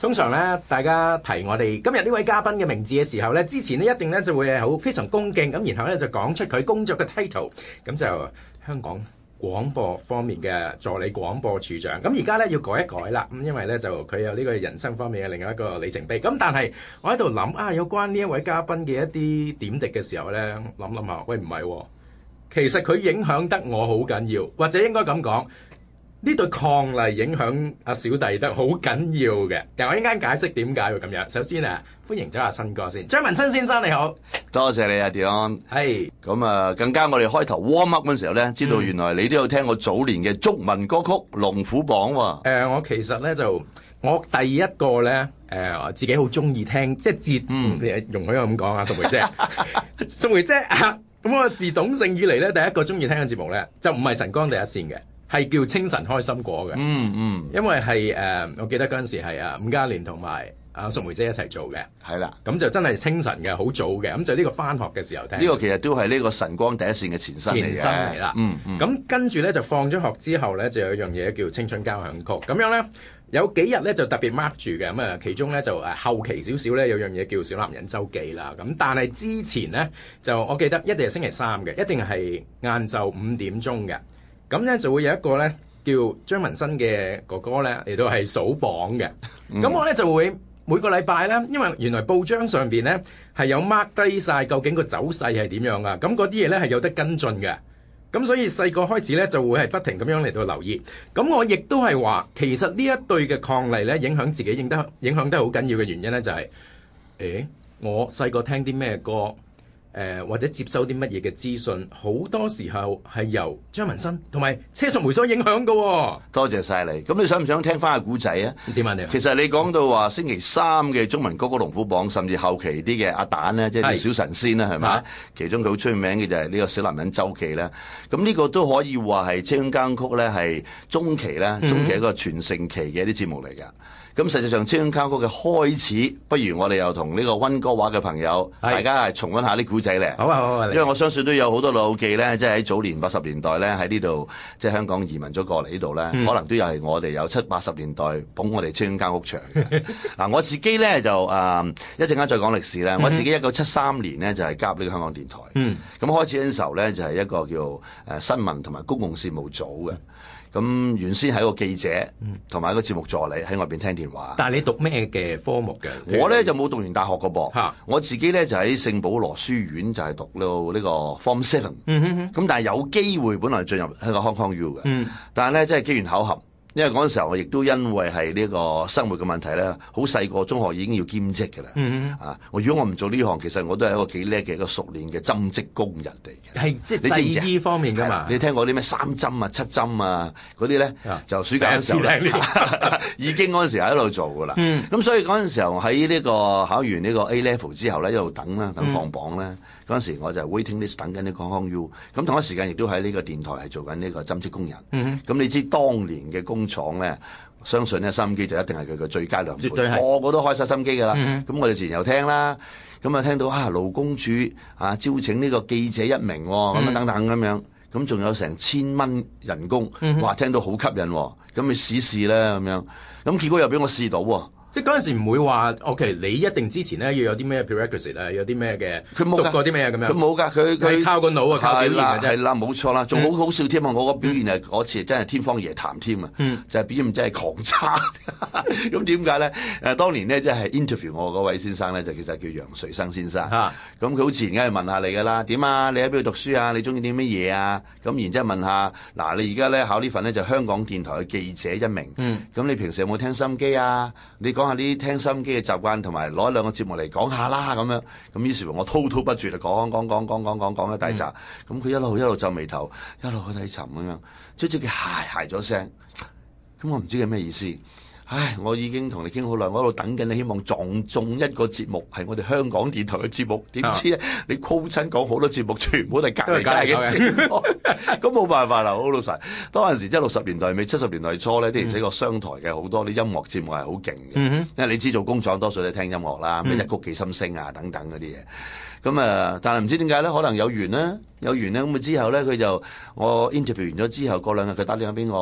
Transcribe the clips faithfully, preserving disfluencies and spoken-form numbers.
通常咧，大家提我哋今日呢位嘉賓嘅名字嘅時候咧，之前咧一定咧就會係好非常恭敬咁，然後咧就講出佢工作嘅 title， 咁就香港廣播方面嘅助理廣播處長。咁而家咧要改一改啦，咁因為咧就佢有呢個人生方面嘅另外一個里程碑。咁但係我喺度諗啊，有關呢一位嘉賓嘅一啲點滴嘅時候咧，諗諗下，喂唔係喎，其實佢影響得我好緊要，或者應該咁講。呢對抗例影響阿小弟得好緊要嘅，但我一陣間解釋點解會咁樣。首先啊，歡迎咗阿新哥先，張文新先生你好， 多謝你啊 Dion。係咁啊，更加我哋開頭 warm up 嗰陣時候咧，知道原來你都有聽我早年嘅中文歌曲《龍虎榜》喎。誒、 呃，我其實咧就我第一個咧誒、呃，自己好中意聽，即係自嗯，容許我咁講啊，淑梅姐，淑梅姐啊，咁我自懂性以嚟咧，第一個中意聽嘅節目咧，就唔係晨光第一線嘅。係叫清晨開心果嘅， 嗯嗯， 因為係誒、呃，我記得嗰陣時係啊伍嘉蓮同埋阿淑梅姐一齊做嘅， 係啦， 咁就真係清晨嘅，好早嘅，咁就呢個返學嘅時候聽。呢、 這個其實都係呢個晨光第一線嘅前身嚟嘅， 前身嚟啦。 嗯嗯， 咁跟住咧就放咗學之後咧，就有一樣嘢叫青春交響曲，咁樣咧有幾日咧就特別 mark 住嘅，咁啊其中咧就誒後期少少咧有樣嘢叫小男人周記啦，咁但係之前咧就我記得一定係星期三嘅，一定係晏晝五點鐘嘅，咁咧就會有一個咧。叫張文新嘅哥哥咧嚟到係數榜嘅，咁、嗯、我咧就會每個禮拜咧，因為原來報章上邊咧係有 mark 低晒究竟個走勢係點樣啊，咁嗰啲嘢咧係有得跟進嘅，咁所以細個開始咧就會係不停咁樣嚟到留意，咁我亦都係話其實呢一對嘅抗例咧影響自己影得影響得好緊要嘅原因咧就係、是，誒我細個聽啲咩歌？誒、呃、或者接收啲乜嘢嘅資訊，好多時候係由張文新同埋車淑梅所影響嘅、哦。 多謝晒你。咁你想唔想聽翻個古仔啊？ 點啊你？ 其實你講到話星期三嘅中文歌曲龍虎榜，甚至後期啲嘅阿蛋咧，即係啲小神仙啦，係咪？其中佢好出名嘅就係呢個小男人周記啦。咁呢個都可以話係青春交響曲咧，係中期咧，中期一個全盛期嘅一啲節目嚟㗎。咁實際上青春交響曲嘅開始，不如我哋又同呢個溫哥華嘅朋友，大家係重溫下啲古仔咧。 好啊好啊， 因為我相信都有好多老記咧，即係喺早年八十年代咧喺呢度，即係香港移民咗過嚟呢度咧，可能都有係我哋有七八十年代捧我哋青春交響曲場嘅。嗱，我自己咧就誒一陣間再講歷史咧。我自己一九七三年咧就係加入呢個香港電台。嗯。咁開始嗰陣時候咧就係一個叫誒新聞同埋公共事務組嘅。咁原先係一個記者，同埋一個節目助理喺外邊聽電話。 但係你讀咩嘅科目嘅？ 我咧就冇讀完大學嘅噃，我自己咧就喺聖保羅書院就係讀到呢個 Form Seven。咁但係有機會本來進入香港 Hong Kong U 嘅，嗯、但係咧即係機緣巧合。因為嗰陣時候我亦都因為係呢個生活嘅問題咧，好細個中學已經要兼職嘅啦。嗯、啊，我如果我唔做呢行，其實我都係一個幾叻嘅一個熟練嘅針織工人嚟嘅。係即係製衣方面㗎嘛？ 你聽過啲咩三針啊、七針啊嗰啲咧？就暑假嗰時候咧，已經嗰陣時喺度做㗎啦。咁、嗯、所以嗰陣時候喺呢個考完呢個 A Level 之後咧，一路等啦，等放榜咧。嗰、嗯、陣時我就 waiting list 等緊呢個 Hong Kong U， 咁同一時間亦都喺呢個電台係做緊呢個針織工人。咁、嗯、你知當年嘅工廠咧，相信咧收音機就一定係佢嘅最佳良伴，個個都開晒收音機㗎啦。咁、嗯、我哋自然又聽啦，咁啊聽到啊勞工處啊招請呢個記者一名咁、哦、樣、嗯、等等咁樣，咁仲有成千蚊人工，嗯、哇聽到好吸引喎、哦，咁你試試啦咁樣，咁結果又俾我試到喎、哦。 即係嗰陣時唔會話，OK，你一定之前咧要有啲咩 prerequisite 啊，有啲咩嘅， 佢冇讀過啲咩咁樣。 佢冇㗎，佢佢靠個腦啊，靠表現嘅啫。 係啦，冇錯啦，仲好好笑添啊！我個表現係嗰次真係天方夜譚添啊，就係表現真係狂差。咁點解咧？誒，當年咧即係 interview 我嗰位先生咧，就其實叫楊瑞生先生。咁佢好自然梗係問下你㗎啦，點啊？你喺邊度讀書啊？你中意啲乜嘢啊？咁然之後問下，嗱，你而家咧考呢份咧就香港電台嘅記者一名。咁你平時有冇聽收音機啊？你講下啲聽收音機嘅習慣，同埋攞一兩個節目嚟講下啦，咁樣咁於是乎我滔滔不絕就講講講講講講講一大集，咁、嗯、佢一路一路皺眉頭，一路去睇沉咁樣，即係佢鞋鞋咗聲，咁我唔知佢咩意思。唉，我已經同你傾好耐，我喺度等緊你，希望撞中一個節目係我哋香港電台嘅節目，點知咧、啊、你 call 親講好多節目，全部都係隔離隔離嘅節目，咁冇辦法啦，好老實。當陣時即係六十年代尾、七十年代初咧，啲而且個商台嘅好多啲音樂節目係好勁嘅，嗯、因為你知做工廠多數都聽音樂啦，咩、嗯、一曲幾心聲啊等等嗰啲嘢。咁啊，但係唔知點解咧，可能有緣啦，有緣咧，咁啊之後咧，佢就我 interview 完咗之後，過兩日佢打電話俾我。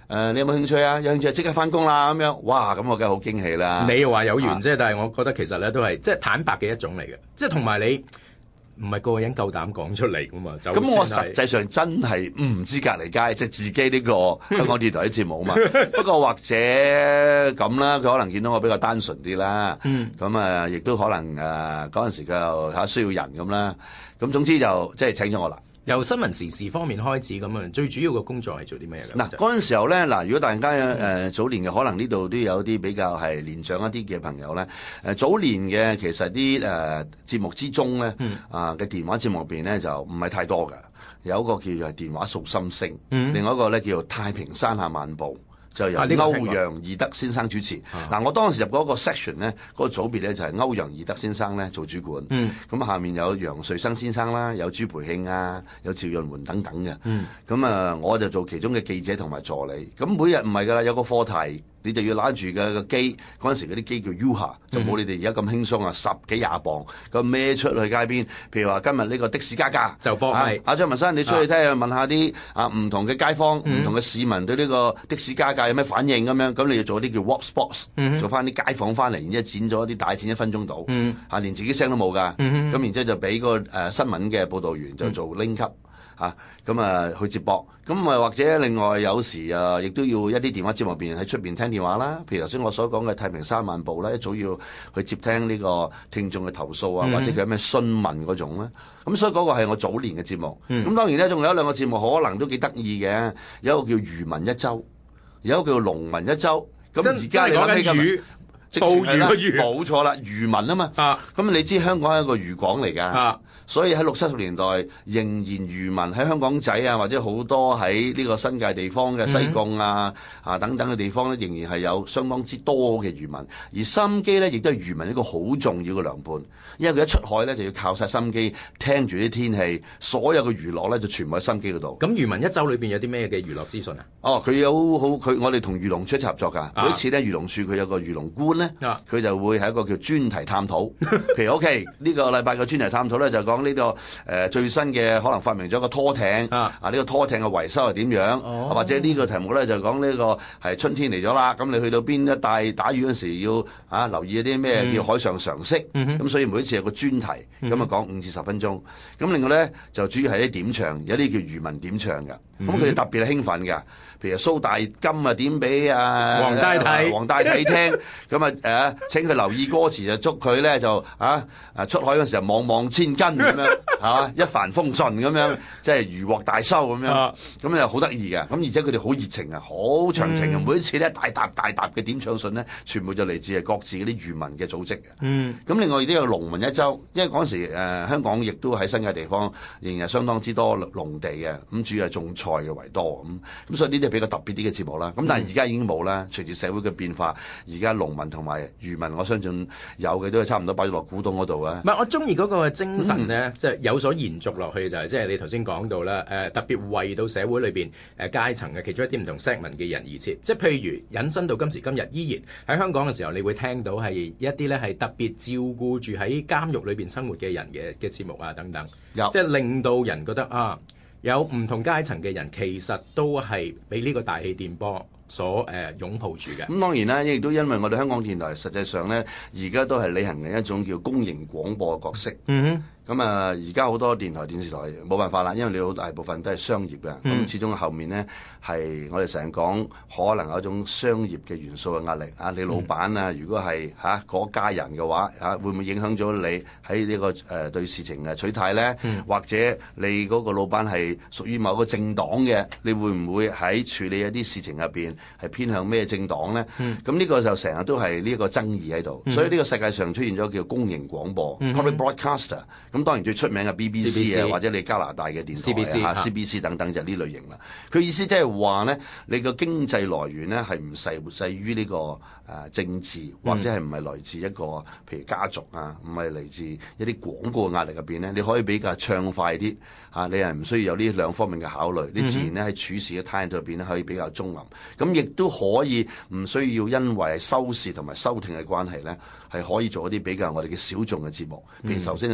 呃、你有冇興趣啊？有興趣即刻翻工啦咁樣，哇！咁我梗係好驚喜啦。 你又話有緣啫，但係我覺得其實咧都係即係坦白嘅一種嚟嘅，即係同埋你。唔係個個人夠膽講出嚟噶嘛？咁我實際上真係唔知隔離街，即係自己呢個香港電台啲節目啊嘛。不過或者咁啦，佢可能見到我比較單純啲啦。咁啊、嗯，亦都可能誒嗰陣時佢又嚇需要人咁啦。咁總之就即係請咗我啦。 由新聞時事方面開始咁啊，最主要嘅工作係做啲咩嘅？ 嗱，嗰陣時候咧，嗱，如果大家誒、呃、早年嘅，可能呢度都有啲比較係年長一啲嘅朋友咧。誒、呃、早年嘅其實啲誒、呃、節目之中咧，啊嘅、呃、電話節目入邊咧就唔係太多㗎。有一個叫做係電話訴心聲，嗯、另外一個咧叫做太平山下漫步。就由歐陽義德先生主持。嗱、啊，我當時入嗰個 section 咧，嗰、那個組別咧就係歐陽義德先生咧做主管。咁、嗯、下面有楊瑞生先生啦，有朱培慶啊，有趙潤媛等等嘅。咁啊、嗯，我就做其中嘅記者同埋助理。咁每日唔係㗎啦，有個課題。你就要攞住嘅個機，嗰陣時嗰啲機叫 U-Ha， 就冇你哋而家咁輕鬆啊，十幾廿磅咁孭出去街邊。譬如話今日呢個的士加價，就幫你。阿張文生，你出去睇下，問下啲啊唔同嘅街坊、唔、嗯、同嘅市民對呢個的士加價有咩反應咁樣。咁你要做啲叫 Walk Spots，、嗯、做翻啲街坊翻嚟，然之後剪咗啲大剪一分鐘到，嗯、啊連自己聲都冇㗎。咁、嗯、然之後就俾個誒、呃、新聞嘅報導員就做 link up。啊，咁啊去接駁，咁啊或者另外有時啊，亦都要一啲電話節目入邊喺出邊聽電話啦。譬如頭先我所講嘅太平山漫步啦，一早要去接聽呢個聽眾嘅投訴啊，嗯、或者佢有咩詢問嗰種咧。咁所以嗰個係我早年嘅節目。咁、嗯、當然咧，仲有一兩個節目可能都幾得意嘅，有一個叫漁民一周，有一個叫農民一周。咁而家你諗起魚，捕魚嘅魚，冇錯啦，漁民啊嘛。啊，咁你知香港係一個漁港嚟㗎。啊。所以喺六七十年代，仍然漁民喺香港仔啊，或者好多喺呢個新界地方嘅西貢啊、嗯、啊等等嘅地方咧，仍然係有相當之多嘅漁民。而收音機咧，亦都係漁民一個好重要嘅良伴，因為佢一出海咧就要靠晒收音機聽住啲天氣，所有嘅娛樂咧就全部喺收音機嗰度。咁漁民一周裏邊有啲咩嘅娛樂資訊啊？哦，佢有好佢我哋同漁農處一齊合作㗎。每一次咧，漁農處佢有個漁農官咧，佢、啊、就會係一個叫專題探討。譬如 OK 呢個禮拜嘅專題探討咧就講。講呢、這個誒、呃、最新嘅可能發明咗個拖艇啊！啊呢、這個拖艇嘅維修係點樣？哦、或者呢個題目咧就講呢、這個係春天嚟咗啦，咁你去到邊一帶打魚嗰時要啊留意一啲咩叫海上常識？咁、嗯、哼所以每一次有個專題，咁啊講五至十分鐘。咁另外咧就主要係啲點唱，有啲叫漁民點唱嘅，咁佢哋特別係興奮嘅。譬如蘇大金啊點俾啊黃大體黃大體聽，咁啊誒請佢留意歌詞，就祝佢咧就啊啊出海嗰時候望望千斤咁樣嚇，一帆風順咁樣，即係漁獲大收咁樣，咁又好得意嘅。咁而且佢哋好熱情啊，好長情啊，每一次咧大沓大沓嘅點唱信咧，全部就嚟自係各自嗰啲漁民嘅組織嘅。嗯，咁另外亦都有農民一周，因為嗰陣時誒香港亦都喺新界地方仍然相當之多農地嘅，咁主要係種菜嘅為多咁，咁所以呢啲比較特別啲嘅節目啦，咁但係而家已經冇啦。隨住社會嘅變化，而家農民同埋漁民，我相信有嘅都係差唔多擺咗落古董嗰度啊。唔係，我中意嗰個精神咧，即係、嗯、有所延續落去就係、是，即係你頭先講到啦，誒、呃、特別為到社會裏邊誒階層嘅其中一啲唔同 segment 嘅人而設，即係譬如引申到今時今日，依然喺香港嘅時候，你會聽到係一啲咧係特別照顧住喺監獄裏邊生活嘅人嘅嘅節目啊等等，有即係令到人覺得啊。有唔同階層嘅人，其實都係俾呢個大氣電波所誒、呃、擁抱住嘅。咁當然啦，亦都因為我哋香港電台實際上咧，而家都係履行緊一種叫公營廣播嘅角色。嗯哼。咁啊，而家好多電台、電視台冇辦法啦，因為你好大部分都係商業嘅。咁、嗯、始終後面咧係我哋成日講，可能有一種商業嘅元素嘅壓力啊。你老闆啊，如果係嚇嗰家人嘅話，嚇、啊、會唔會影響咗你喺呢、這個誒、呃、對事情嘅取態咧？嗯、或者你嗰個老闆係屬於某個政黨嘅，你會唔會喺處理一啲事情入邊係偏向咩政黨咧？咁呢、嗯、個就成日都係呢一個爭議喺度。嗯、所以呢個世界上出現咗叫公營廣播 （public broadcaster）。咁當然最出名嘅 B B C 啊，或者你加拿大嘅電台啊、C B C 等等就係呢類型啦。佢意思即係話咧，你個經濟來源咧係唔細細於呢個誒政治，或者係唔係來自一個譬如家族啊，唔係嚟自一啲廣告壓力入邊咧，你可以比較暢快啲嚇，你係唔需要有呢兩方面嘅考慮，你自然咧喺處事嘅態度入邊咧可以比較中立，咁亦都可以唔需要因為收視同埋收聽嘅關係咧，係可以做一啲比較我哋嘅小眾嘅節目，譬如頭先你所講嘅。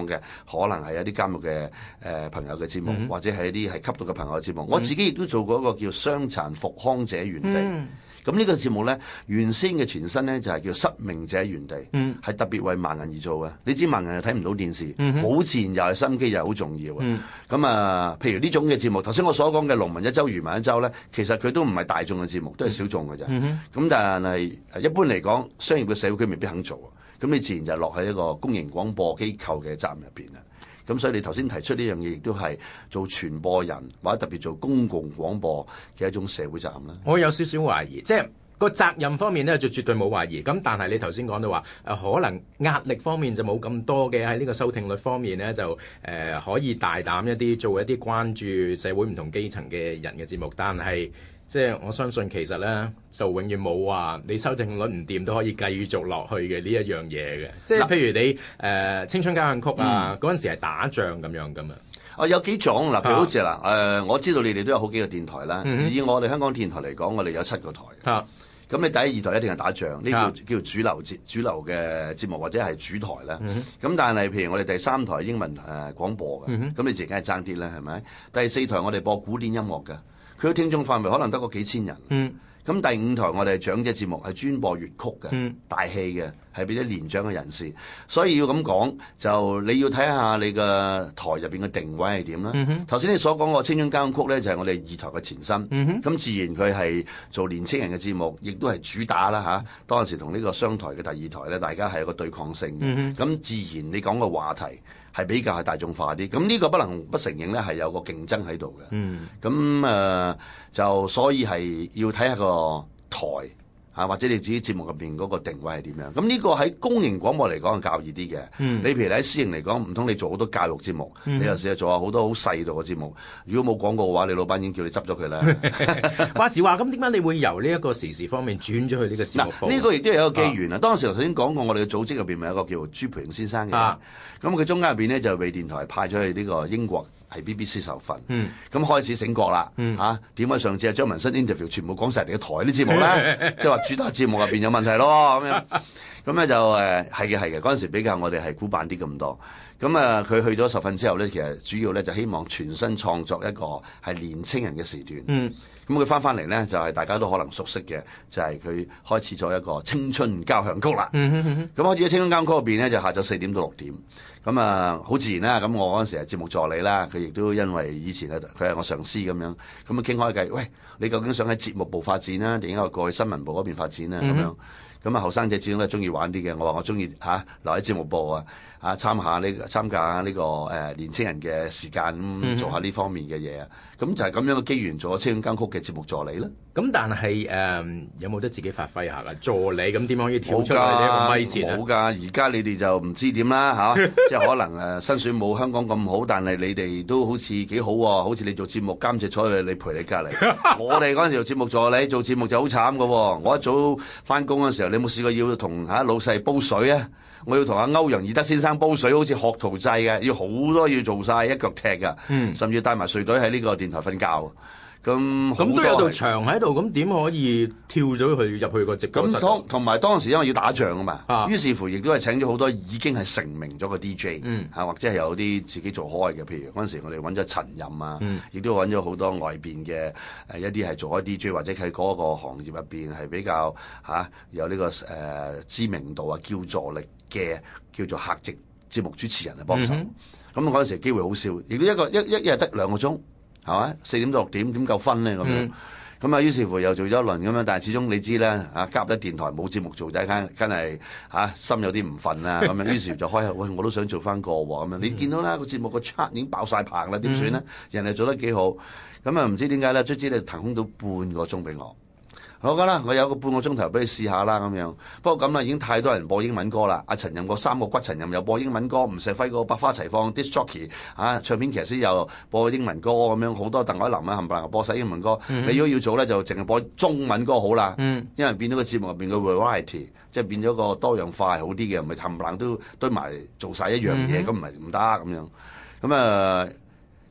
嘅，可能係一啲監獄嘅誒、呃、朋友嘅節目， 嗯、 或者係一啲係吸毒嘅朋友嘅節目。嗯、我自己亦都做過一個叫傷殘復康者園地。嗯咁呢個節目咧，原先嘅前身咧就係叫失明者園地，係、嗯、特別為盲人而做嘅。你知盲人又睇唔到電視，好、嗯、自然又係心機又係好重要嘅。咁、嗯、啊，譬如呢種嘅節目，頭先我所講嘅農民一周、漁民一周咧，其實佢都唔係大眾嘅節目，都係小眾嘅啫。咁、嗯、但係一般嚟講，商業嘅社會佢未必肯做啊。咁你自然就落喺一個公營廣播機構嘅責任入邊啦。咁所以你頭先提出呢樣嘢，亦都係做傳播人或者特別做公共廣播嘅一種社會責任啦。 我有少少懷疑，即係個責任方面咧就絕對冇懷疑。咁但係你頭先講到話，誒可能壓力方面就冇咁多嘅，喺呢個收聽率方面咧就誒、呃、可以大膽一啲做一啲關注社會唔同基層嘅人嘅節目，但係。即係我相信其實咧就永遠冇話你收聽率唔掂都可以繼續落去嘅呢一樣嘢嘅。即係譬如你誒、呃、青春交響曲啊，嗰陣、嗯、時係打仗咁樣噶嘛。 啊有幾種嗱，譬如好似嗱誒，我知道你哋都有好幾個電台啦。嗯、以我哋香港電台嚟講，我哋有七個台。啊，咁你第一二台一定係打仗，呢叫、啊、叫主流節主流嘅節目或者係主台啦。咁、嗯、但係譬如我哋第三台英文誒、呃、廣播嘅，咁、嗯、你自己係爭啲啦，係咪？第四台我哋播古典音樂嘅。佢嘅聽眾範圍可能得個幾千人，咁、嗯、第五台我哋係長者節目，係專播粵曲嘅、嗯、大戲嘅，係俾啲年長嘅人士。所以要咁講，就你要睇下你個台入邊嘅定位係點啦。頭先、嗯、哼你所講個青春交響曲咧，就係、是、我哋二台嘅前身。咁、嗯、哼自然佢係做年青人嘅節目，亦都係主打啦嚇、啊。當時同呢個雙台嘅第二台咧，大家係有個對抗性嘅。咁、嗯、哼自然你講個話題係比較係大眾化啲，咁呢個不能不承認咧，係有個競爭喺度嘅。嗯，咁誒、呃、就所以係要睇下個台嚇、啊，或者你自己節目入邊嗰個定位係點樣。咁呢個喺公營廣播嚟講係較易啲嘅。嗯，你譬如喺私營嚟講，唔通你做好多教育節目，嗯、你又試下做下好多好細度嘅節目。如果冇廣告嘅話，你老闆已經叫你執咗佢啦。話時話咁，點解你會由呢一個時事方面轉咗去呢個節目？嗱，呢個亦都有一個機緣啊。當時頭先講過，我哋嘅組織入邊咪有一個叫朱培榮先生嘅。啊，咁佢中間入邊咧就被電台派咗去呢個英國。係 B B C 受訓，咁、嗯、開始醒覺啦嚇。點解、嗯啊、上次阿張文新 interview 全部講晒人哋嘅台啲節目咧？即係話主打節目入邊有問題咯咁樣。咁咧就誒係嘅係嘅，嗰陣時比較我哋係古板啲咁多。咁啊佢去咗受訓之後咧，其實主要咧就希望全新創作一個係年青人嘅時段。嗯，咁佢翻翻嚟咧就係、是、大家都可能熟悉嘅，就係、是、佢開始咗一個青春交響曲啦。咁、嗯嗯、開始喺青春交響曲入邊咧就下晝四點到六點。咁啊好自然啦。咁我嗰陣時係節目助理啦，佢亦都因為以前咧佢係我上司咁樣，咁啊傾開計，喂，你究竟想喺節目部發展啦，定應該過去新聞部嗰邊發展啊？咁、嗯、樣。咁啊，後生仔始終都係中意玩啲嘅。我話我中意嚇留喺節目部啊，啊參下呢、呢個參加下呢、呢個誒、呃、年青人嘅時間，咁、嗯、做下呢方面嘅嘢啊。咁就係咁樣嘅機緣做咗青春交響曲嘅節目助理啦。咁但係誒、呃、有冇得自己發揮下㗎？助理咁點樣可以跳出嚟呢一個咪前啊？冇㗎，而家你哋就唔知點啦嚇，即係可能誒薪水冇香港咁好，但係你哋都好似幾好喎。好似你做節目監製坐喺你陪你隔離，我哋嗰陣時做節目助理做節目就好慘㗎喎。我一早翻工嗰陣時候，你有冇試過要同嚇老細煲水啊？我要同阿歐陽義德先生煲水，好似學徒制嘅，要好多要做晒，一腳踢㗎，嗯、甚至帶埋睡袋喺呢個電台瞓覺。咁咁都有道牆喺度，咁點可以跳咗去入去個直播室？咁當同埋當時因為要打仗啊嘛，啊於是乎亦都係請咗好多已經係成名咗個 D J，嗯、或者係有啲自己做開嘅，譬如嗰陣時我哋揾咗陳任啊，亦、嗯、都揾咗好多外邊嘅誒一啲係做開 D J 或者喺嗰個行業入邊係比較嚇、啊、有呢、呢個誒、呃、知名度啊、叫座力嘅叫做客席節目主持人嚟幫手。咁嗰陣時機會好少，亦都一個一一一日得兩個鐘。係嘛？四點到六點點夠分咧咁樣，咁啊於是乎又做咗一輪咁樣，但係始終你知咧，啊加入咗電台冇節目做仔，梗梗係嚇心有啲唔憤啊咁樣，於是就開口喂，我都想做翻個喎咁樣。你見到啦個節目個 chart 已經爆晒棚啦，點算咧？人哋做得幾好，咁啊唔知點解咧，卒之咧騰空到半個鐘俾我。好㗎啦，我有個半個鐘頭俾你試下啦咁樣。不過咁啦，已經太多人播英文歌啦。阿陳任個三個骨陳任又播英文歌，吳錫輝個百花齊放 disc jockey 啊，唱片騎師又播英文歌咁樣，好多鄧海琳啊冚唪唥播晒英文歌。嗯、你如果要做咧，就淨係播中文歌好啦。嗯、因為變咗個節目入邊嘅 variety，即係變咗個多樣化係好啲嘅，唔係冚唪唥都堆埋做晒一樣嘢，咁唔係唔得咁樣。咁啊〜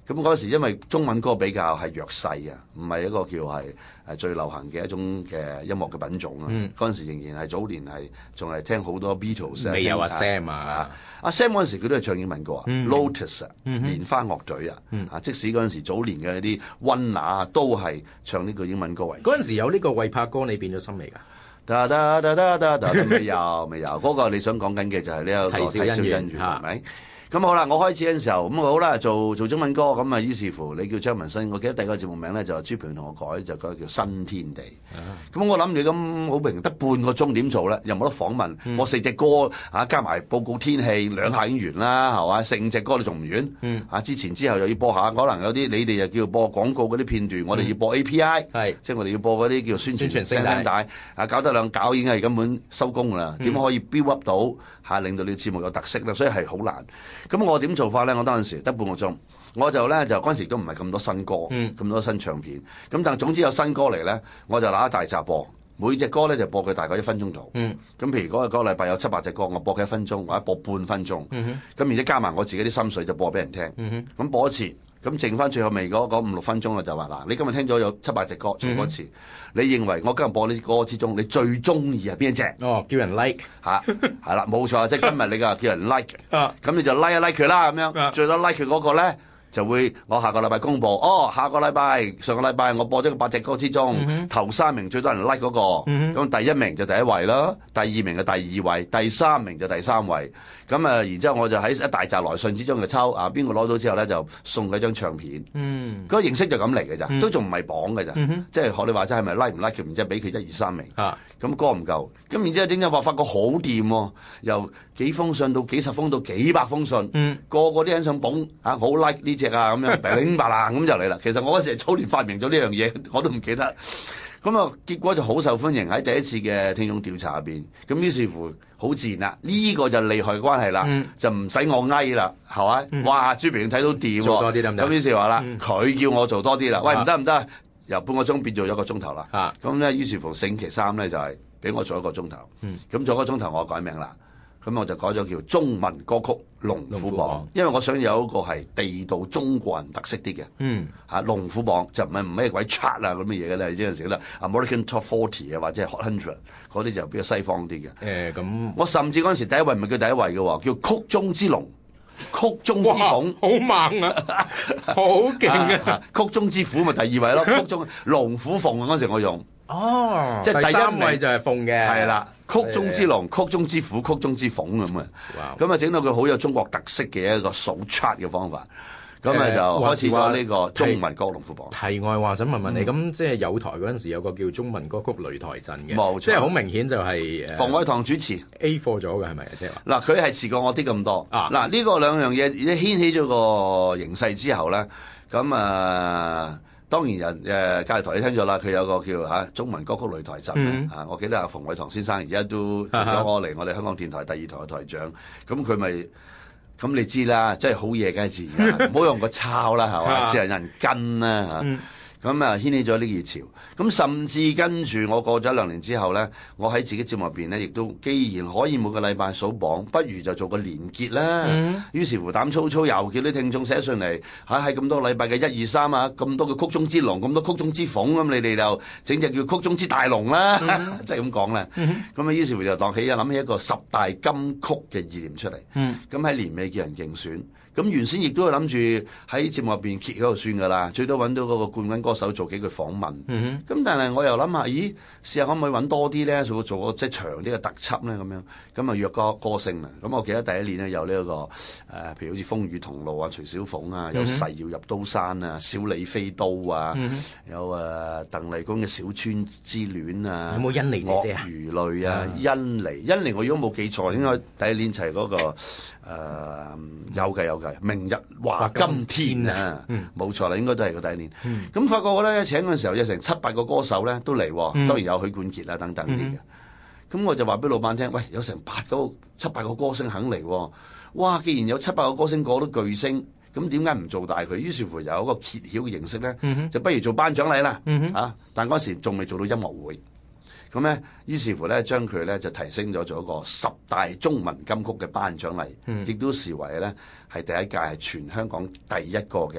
咁嗰時因為中文歌比較係弱勢啊，唔係一個叫係係最流行嘅一種嘅音樂嘅品種啊。嗰陣、嗯、時仍然係早年係仲係聽好多 Beatles 啊， 未有阿 Sam 啊， 阿 Sam 嗰陣時佢都係唱英文歌啊、嗯、，Lotus 啊， 嗯、 蓮花樂隊啊，嗯、啊即使嗰陣時早年嘅一啲溫拿啊，都係唱呢個英文歌為主。 嗰陣時有呢個為拍歌你變咗心未㗎？ 噠噠噠噠噠噠未有未有，嗰、那個你想講緊嘅就係呢一個啼笑姻緣係咪？咁好啦，我開始嘅時候咁好啦，做做中文歌咁啊，於是乎你叫張文新，我記得第一個節目名咧就朱平同我改，就改叫新天地。咁、uh huh. 我諗你咁好平得半個鐘點做咧，又冇得訪問，嗯、我四隻歌啊加埋報告天氣兩下已經完啦，係嘛？四五隻歌你仲唔完？嗯、啊之前之後又要播下，可能有啲你哋又叫播廣告嗰啲片段，我哋要播 A P I，、嗯、即係我哋要播嗰啲叫宣傳聲帶，帶啊搞得兩搞已經係根本收工啦。點、嗯、可以 build up 到嚇、啊、令到你節目有特色咧？所以係好難。咁我點做法咧？我當陣時得半個鐘，我就咧就嗰陣時都唔係咁多新歌，咁、嗯、多新唱片。咁但係總之有新歌嚟咧，我就拿一大紮播，每隻歌咧就播佢大概一分鐘度。咁、嗯、譬如嗰個禮拜有七八隻歌，我播佢一分鐘或者播半分鐘。咁、嗯、哼而且加埋我自己啲心水就播俾人聽。咁、嗯、哼播一次，咁剩翻最後尾嗰五六分鐘啦，就話嗱，你今日聽咗有七八隻歌，重播一次，嗯、哼你認為我今日播呢啲歌之中，你最中意係邊一隻？哦， 叫人 like 嚇，係啦，冇錯，即係今日你噶叫人 like，咁你就 like 一 like 佢啦，咁樣，最多 like 佢嗰個咧。就會我下個禮拜公佈，哦，下個禮拜上個禮拜我播咗個八隻歌之中，嗯、哼頭三名最多人 like 嗰、那個，咁、嗯、哼第一名就第一位啦，第二名就第二位，第三名就第三位，咁啊，然之後我就喺一大紮來信之中就抽啊，邊個攞到之後咧就送佢張唱片，嗯，嗰個形式就咁嚟嘅咋，嗯、都仲唔係榜嘅咋，嗯、哼即係學你話齋係咪 like 唔 like 佢，然之後俾佢一二三名，咁、啊、歌唔夠，咁然之後整整發發覺好掂喎，由幾封信到幾十封到幾百封信，嗯、個個啲人想捧啊，好 like 呢隻啊咁樣，零白啦咁就嚟啦。其實我嗰時係早年發明咗呢樣嘢，我都唔記得。咁啊，結果就好受歡迎喺第一次嘅聽眾調查入邊。咁於是乎好自然啦，呢、這個就利害關係啦，嗯、就唔使我嗌啦，係嘛？嗯、哇，朱平睇到掂喎，做多啲得唔得？咁於是話啦，佢、嗯、叫我做多啲啦。喂，唔得唔得，由半個鐘變做一個鐘頭啦。咁咧、啊，於是乎星期三咧就係、是、俾我做一個鐘頭。咁、嗯、做一個鐘頭我改名啦。咁我就改咗叫中文歌曲龍虎榜，因為我想有一個係地道中國人特色啲嘅。嗯，嚇龍虎榜就唔係唔係鬼 chart 啊咁嘅嘢嘅咧，即係時咧 American Top Forty 啊或者係 Hot Hundred 嗰啲就比較西方啲嘅。誒咁、欸，我甚至嗰陣時第一位唔係叫第一位嘅喎，叫曲中之龍、曲中之鳳， 好猛啊，好勁啊！ 曲中之虎咪第二位咯，曲中龍虎鳳嗰陣時我用。 哦，即係第三位就係鳳嘅， 係啦，曲中之龍、曲中之虎、曲中之鳳咁啊，咁啊整到佢好有中國特色嘅一個數 chart 嘅方法，咁啊就開始咗呢個中文歌龍虎榜。 題外話想問問你，咁即係有台嗰陣時有個叫中文歌曲擂台陣嘅， 冇錯， 即係好明顯就係馮偉棠主持 A 貨咗嘅係咪？即係話嗱，佢係遲過我啲咁多啊。嗱呢個兩樣嘢掀起咗個形勢之後咧，咁啊。當然人誒隔離台你聽咗啦，佢有個叫嚇、啊、中文歌曲擂台陣、嗯、啊！我記得阿馮偉棠先生而家都做咗我嚟我哋香港電台第二台嘅台長，咁佢咪咁你知啦，即係好嘢梗係自然，唔好用個抄啦係嘛，自然人跟啦嚇。嗯咁啊，掀起咗呢個熱潮。咁甚至跟住我過咗兩年之後咧，我喺自己節目入邊咧，亦都既然可以每個禮拜數榜，不如就做個連結啦。嗯、於是乎膽粗粗又叫啲聽眾寫信嚟，喺喺咁多禮拜嘅一二三啊，咁多嘅曲中之龍，咁多曲中之鳳，咁你哋就整隻叫曲中之大龍啦，即係咁講啦。咁啊、嗯，於是乎就當起啊諗起一個十大金曲嘅意念出嚟。咁喺、嗯、年尾叫人競選。咁原先亦都係諗住喺節目入邊揭嗰度算㗎啦，最多揾到嗰個冠軍歌手做幾句訪問。咁、嗯、哼但係我又諗下，咦，試下可唔可以揾多啲咧，做做個即係長啲嘅特輯咧咁樣。咁啊約個歌星啊。咁我記得第一年咧有呢、這、一個誒、呃，譬如好似風雨同路啊、徐小鳳啊，有誓要入刀山啊、小李飛刀啊，嗯、哼有誒、呃、鄧麗君嘅小村之戀啊， 有冇甄妮姐姐啊？ 鱷魚淚啊，甄妮、嗯，甄妮我如果冇記錯，應該第一年就係嗰、那個。誒、呃、有嘅有嘅，明日話今天啊，冇、嗯、錯啦，應該都係個第一年。咁、嗯、發覺我咧請嘅時候有成七八個歌手咧都嚟，嗯、當然有許冠傑啦等等啲嘅。咁、嗯、我就話俾老闆聽，喂，有成八個七八個歌星肯嚟，哇！既然有七八個歌星個個都巨星，咁點解唔做大佢？於是乎有一個揭曉嘅形式咧，嗯、哼就不如做頒獎禮啦。嗯、哼啊！但嗰時仲未做到音樂會。咁咧，於是乎咧，將佢咧就提升咗做一個十大中文金曲嘅頒獎禮，亦、嗯、都視為咧係第一屆係全香港第一個嘅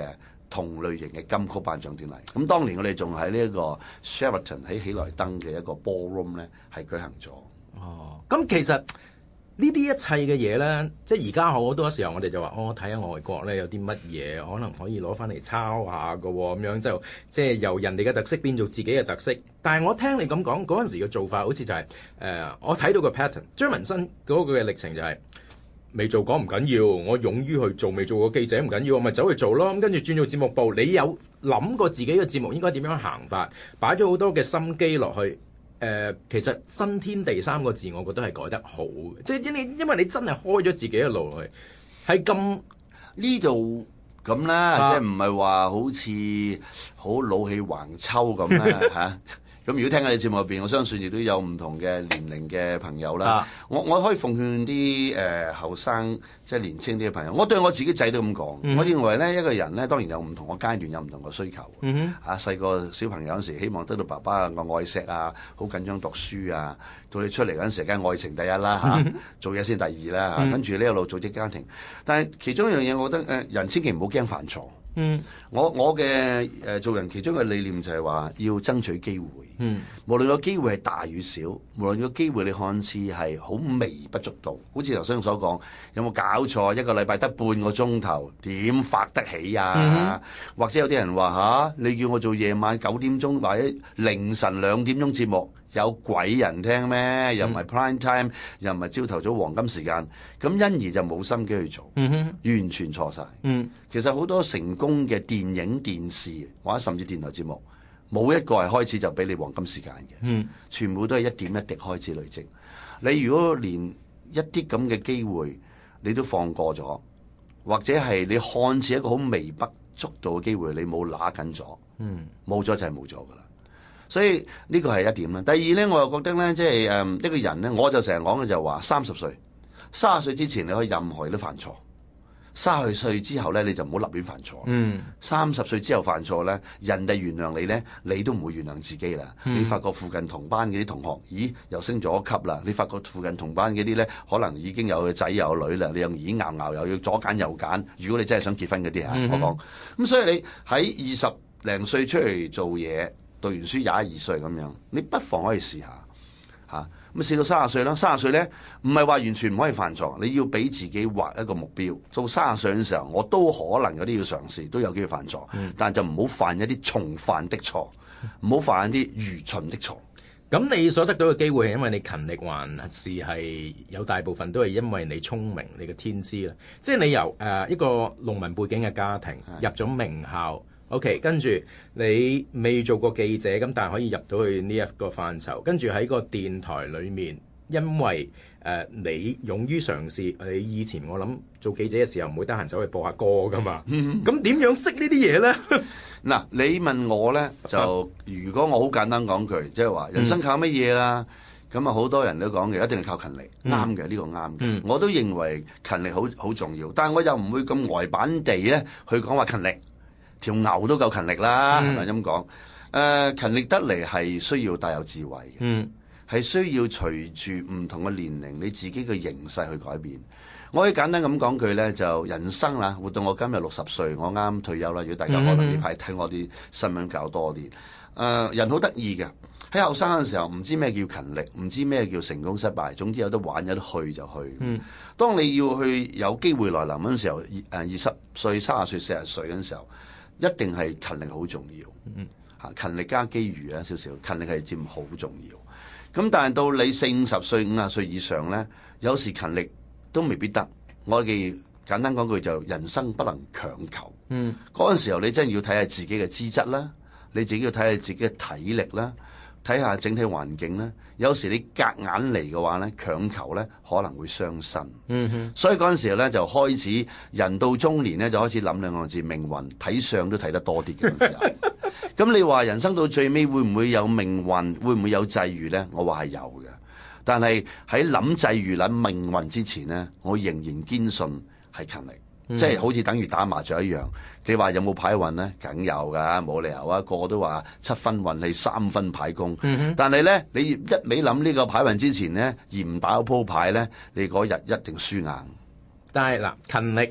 同類型嘅金曲頒獎典禮。咁當年我哋仲喺呢一個 Sheraton 喺喜來登嘅一個 ballroom 咧係舉行咗。 哦，咁其實呢啲一切嘅嘢咧，即係而家好多時候我哋就話，哦，睇下外國咧有啲乜嘢可能可以攞翻嚟抄下㗎喎，咁樣就即係由人哋嘅特色變做自己嘅特色。但係我聽你咁講嗰陣時嘅做法，好似就係、是、誒、呃，我睇到個 pattern，張文新嗰個嘅歷程就係、是。未做過唔緊要，我勇於去做，未做過記者唔緊要，我咪走去做咯。咁跟住轉做節目部，你有諗過自己嘅節目應該點樣行法，擺咗好多嘅心機落去。誒、呃，其實新天地三個字，我覺得係改得好嘅，即係因你因為你真係開咗自己嘅路落去，係咁呢度咁啦，啊、即係唔係話好似好老氣橫秋咁啦嚇。咁如果聽下你節目入邊，我相信亦都有唔同嘅年齡嘅朋友啦。啊、我我可以奉勸啲誒後生，即係年青啲嘅朋友。我對我自己仔都咁講。嗯、我認為咧，一個人咧當然有唔同嘅階段，有唔同嘅需求。嗯哼。啊，細個小朋友嗰時希望得到爸爸嘅愛錫啊，好緊張讀書啊。到你出嚟嗰陣時，梗係愛情第一啦嚇，啊嗯、做嘢先第二啦嚇。跟住呢一路組織家庭。但係其中一樣嘢，我覺得誒人千祈唔好驚犯錯。嗯，我我嘅誒、呃、做人其中嘅理念就係話要爭取機會。嗯，無論個機會係大與小，無論個機會你看似係好微不足道，好似頭先所講，有冇搞錯？一個禮拜得半個鐘頭，點發得起啊？嗯、或者有啲人話吓、啊，你叫我做夜晚九點鐘或者凌晨兩點鐘節目，有鬼人聽咩？又唔係 prime time，又唔係朝頭早黃金時間，咁因而就冇心機去做，嗯、哼完全錯晒。嗯，其實好多成功嘅電影、電視或者甚至電台節目，冇一個係開始就俾你黃金時間嘅，嗯、全部都係一點一滴開始累積。你如果連一啲咁嘅機會你都放過咗，或者係你看似一個好微不足道嘅機會，你冇拿緊咗，冇咗、嗯、就係冇咗噶啦。所以呢個係一點啦。第二咧，我又覺得咧，即係誒一個人咧，我就成日講嘅就係話三十歲、三十歲之前你可以任何嘢都犯錯。三十歲之後咧，你就唔好立亂犯錯。嗯，三十歲之後犯錯咧，人哋原諒你咧，你都唔會原諒自己啦。嗯、你發覺附近同班嘅啲同學，咦，又升咗一級啦？你發覺附近同班嗰啲咧，可能已經有個仔有個女啦，你又已經拗拗又要左揀右揀。如果你真係想結婚嗰啲嚇，嗯、哼我講咁，所以你喺二十零歲出嚟做嘢，讀完書廿二歲咁樣，你不妨可以試下嚇。咁試到三十歲啦，三十歲咧唔係話完全唔可以犯錯，你要俾自己畫一個目標。到三十歲嘅時候，我都可能有啲要嘗試，都有機會犯錯，嗯、但就唔好犯一啲重犯的錯，唔好犯一啲愚蠢的錯。 咁你所得到嘅機會係因為你勤力，還是係有大部分都係因為你聰明，你嘅天資啦？即係你由誒、呃、一個農民背景嘅家庭入咗名校。OK，跟住你未做過記者咁，但係可以入到去呢一個範疇。跟住喺個電台裏面，因為誒、呃、你勇於嘗試，你以前我諗做記者嘅時候唔會得閒走去播下歌噶嘛。咁點樣識呢啲嘢咧？ 嗱，你問我咧，就如果我好簡單講句，即係話人生靠乜嘢啦？咁啊好多人都講嘅，一定係靠勤力，啱嘅，呢個啱嘅。嗯、我都認為勤力好好重要，但係我又唔會咁呆板地咧去講話勤力。條牛都夠勤力啦，係咪咁講？誒、呃，勤力得嚟係需要帶有智慧嘅，係、嗯、需要隨住唔同嘅年齡，你自己嘅形勢去改變。我可以簡單咁講句咧，就人生啦，活到我今日六十歲，我啱退休啦。如果大家可能呢排睇我啲新聞較多啲，誒、呃，人好得意嘅，喺後生嘅時候唔知咩叫勤力，唔知咩叫成功失敗，總之有得玩有得去就去。嗯、當你要去有機會來臨嗰陣時候，誒二十歲、三十歲、四十歲嗰陣時候。一定係勤力好重要，嚇、嗯、勤力加機遇啊，少少勤力係佔好重要。咁但係到你四五十歲、五十歲以上咧，有時勤力都未必得。我哋簡單講句就人生不能強求。嗯，嗰陣時候你真係要睇下自己嘅資質啦，你自己要睇下自己嘅體力啦，睇下整體環境啦。有時你夾硬嚟嘅話咧，強求咧可能會傷身。嗯哼，所以嗰陣時候咧就開始人到中年咧就開始諗兩個字命運，睇相都睇得多啲嘅時候。咁你話人生到最尾會唔會有命運？會唔會有際遇咧？我話係有嘅。但係喺諗際遇、諗命運之前咧，我仍然堅信係勤力。嗯、即係好似等於打麻雀一樣，你話有冇牌運咧？梗有㗎，冇理由啊！個個都話七分運氣三分牌功，嗯、哼但係咧你一味諗呢個牌運之前咧，而唔打鋪牌咧，你嗰日一定輸硬。 但係嗱，勤力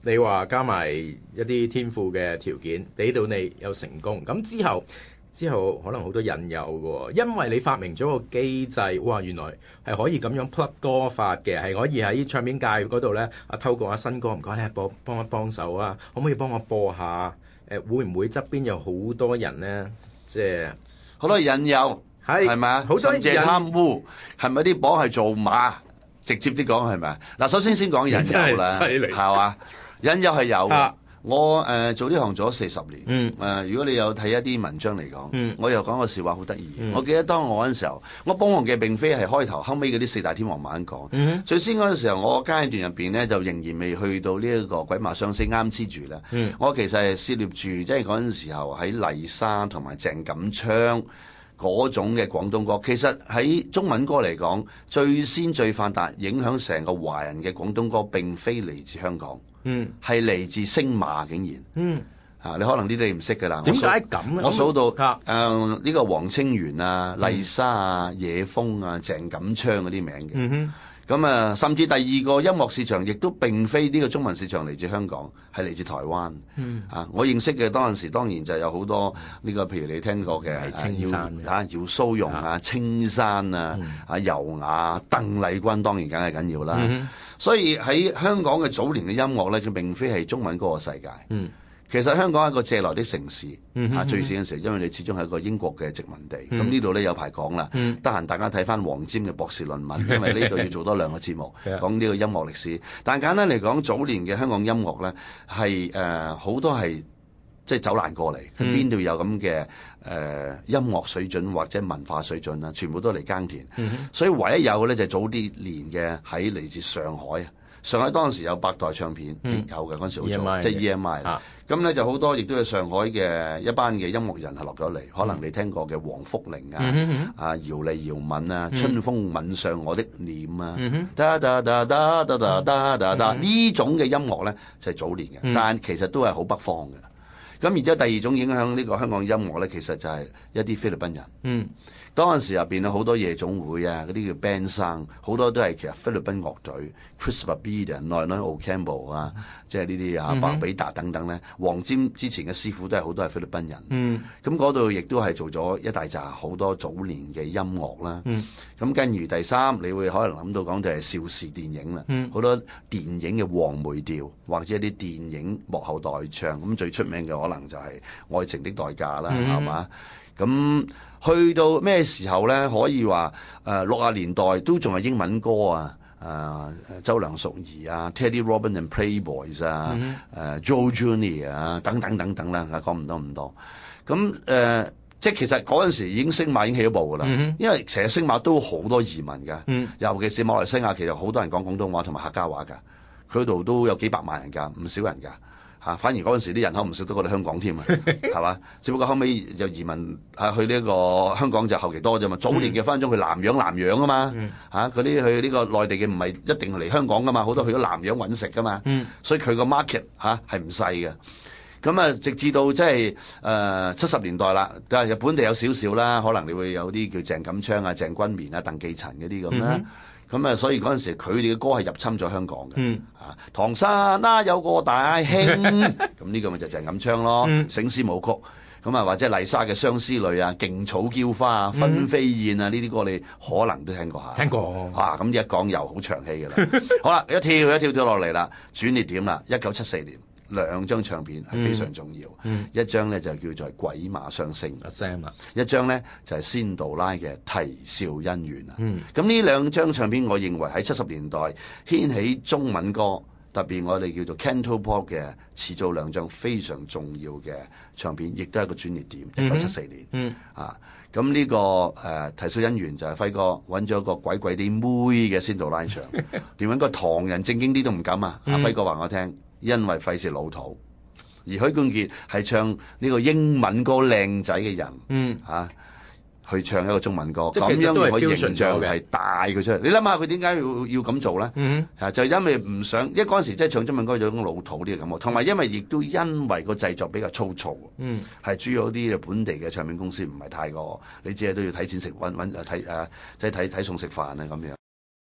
你話加埋一啲天賦嘅條件，俾到你有成功，咁之後之後可能好多引誘嘅喎，因為你發明咗個機制，哇！原來係可以咁樣 plug 歌法嘅，係可以喺唱片界嗰度咧，啊透過阿新哥唔該咧，幫幫一幫手啊，可唔可以幫我播下？誒會唔會側邊有好多人咧？即係好多引誘，係係咪啊？ 好多甚至係貪污，係咪啲榜係做馬？直接啲講係咪啊？嗱，首先先講引誘啦，係嘛？引誘係有嘅。啊我誒、呃、做呢行做咗四十年，誒、嗯呃、如果你有睇一啲文章嚟講，嗯、我又講個笑話好得意。我記得當我嗰陣時候，我幫忙嘅並非係開頭，後尾嗰啲四大天王慢慢講。嗯、最先嗰陣時候，我階段入邊咧就仍然未去到呢一個鬼馬雙星啱黐住啦。嗯、我其實係涉獵住，即係嗰陣時候喺麗莎同埋鄭錦昌嗰種嘅廣東歌。其實喺中文歌嚟講，最先最發達、影響成個華人嘅廣東歌，並非嚟自香港。嗯，係嚟自星馬，竟然，嗯，啊，你可能呢啲你唔識㗎啦。點解咁咧？我數到誒呢個黃清源啊、麗莎啊、野蜂啊、鄭錦昌嗰啲名嘅。嗯哼。咁啊，甚至第二個音樂市場亦都並非呢個中文市場嚟自香港，係嚟自台灣。嗯。啊，我認識嘅當陣時當然就有好多呢個，譬如你聽過嘅青山啊、姚蘇蓉啊、青山啊、啊尤雅、鄧麗君，當然梗係緊要啦。嗯。所以喺香港嘅早年嘅音樂咧，佢並非係中文歌嘅世界。嗯，其實香港係一個借來的城市。嗯哼，最先嘅時候，因為你始終係一個英國嘅殖民地。咁、嗯、呢度咧有排講啦。嗯，得閒大家睇翻黃霑嘅博士論文，因為呢度要做多兩個節目講呢個音樂歷史。但簡單嚟講，早年嘅香港音樂咧係誒好多係即係走難過嚟，佢邊度有咁嘅誒音樂水準或者文化水準啦，全部都嚟耕田。嗯、哼所以唯一有嘅咧就係早啲年嘅喺嚟自上海啊。上海當時有百代唱片，嗯、有嘅嗰陣時好做，E M I 即係 E M I。咁咧就好多，亦都係上海嘅一班嘅音樂人係落咗嚟。嗯、可能你聽過嘅黃福玲啊、嗯、哼啊姚麗、姚敏啊、嗯、春風吻上我的臉啊，噠噠噠噠噠噠噠噠噠呢種嘅音樂咧就係早年嘅，嗯、但其實都係好北方嘅。咁然之後第二種影響呢個香港音樂咧，其實就係一啲菲律賓人。嗯，當陣時入邊有好多夜總會啊，嗰啲叫 band 生，好多都係其實菲律賓樂隊 Chris Babida、Noinoy Ocampo 啊，即係呢啲啊白比達等等咧。黃霑之前嘅師傅都係好多係菲律賓人。嗯，咁嗰度亦都係做咗一大紮好多早年嘅音樂啦。嗯，咁跟住第三，你會可能諗到講就係邵氏電影啦。嗯，好多電影嘅黃梅調或者一啲電影幕後代唱，咁最出名嘅可能就係《愛情的代價》啦，係嘛、嗯？咁去到咩時候咧？可以話誒六十年代都仲係英文歌啊，誒、呃、周梁淑怡啊、Teddy Robin and Playboys 啊、誒、嗯呃、Joe Junior 啊等等等等啦，講唔多唔多。咁誒、呃，即係其實嗰陣時已經星馬已經起咗步噶啦，嗯、因為其實星馬都好多移民㗎，嗯、尤其是馬來西亞，其實好多人講廣東話同埋客家話㗎，佢度都有幾百萬人㗎，唔少人㗎。嚇，反而嗰陣時啲人口唔少得過你香港添啊，係嘛？只不過後尾就移民啊去呢一個香港就後期多啫嘛。早年嘅翻咗去南洋南洋啊嘛，嚇嗰啲去呢個內地嘅唔係一定嚟香港噶嘛，好多去咗南洋揾食噶嘛，嗯、所以佢個 market 嚇係唔細嘅。咁啊，直至到即係誒七十年代啦，但係日本地有少少啦，可能你會有啲叫鄭錦昌啊、鄭君綿啊、鄧寄塵嗰啲咁啦。嗯咁啊，所以嗰陣時佢哋嘅歌係入侵咗香港嘅。嗯，啊，唐山啦、啊、有個大兄，咁呢個咪就鄭錦昌咯。嗯，醒獅舞曲，咁啊或者麗莎嘅相思淚啊、勁草嬌花啊、分飛燕啊呢啲歌你可能都聽過下。聽過。啊，咁一講又好長氣嘅啦。好啦，一跳一跳跳落嚟啦，轉捩點啦，一九七四年。兩張唱片係非常重要，嗯、一張咧就叫做《鬼馬雙星》，阿 Sam 啊，一張咧就係仙杜拉嘅《啼笑姻緣》啊。咁呢、嗯、兩張唱片，我認為喺七十年代掀起中文歌，特別我哋叫做 Cantopop 嘅，始祖兩張非常重要嘅唱片，亦都係一個轉捩點。一九七四年，嗯、啊，咁呢、這個誒《啼笑姻緣》就係輝哥揾咗個鬼鬼啲妹嘅仙杜拉唱，連揾個唐人正經啲都唔敢啊！阿、嗯、輝哥話我聽。因為費事老土，而許冠傑係唱呢個英文歌靚仔嘅人，嗯嚇、啊，去唱一個中文歌，咁樣嘅形象係帶佢出嚟。你諗下佢點解要要咁做咧？嗯哼，啊就係因為唔想，因為嗰陣時即係唱中文歌有種老土啲嘅感覺，同埋因為亦都因為個製作比較粗糙，嗯，係主要啲本地嘅唱片公司唔係太過，你只係都要睇錢食揾揾睇誒，即係睇睇餸食飯啊咁樣。